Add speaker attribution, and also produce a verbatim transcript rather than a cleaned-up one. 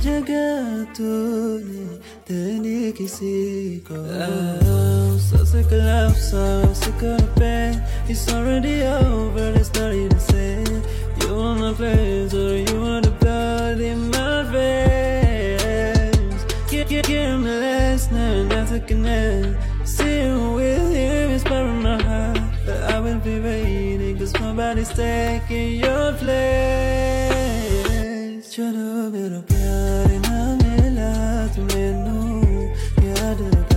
Speaker 1: जगह तूने देने किसी को I'm so sick of love, so sick of the pain. It's already over, it's not even said. You want my place or you want the blood in my veins. Give, give, give me less, now that's a connect. Sitting with him is burning my heart, but I will be waiting, cause my body's taking your place. चलो मेरा प्यार ना मिला तो मैनू याद रख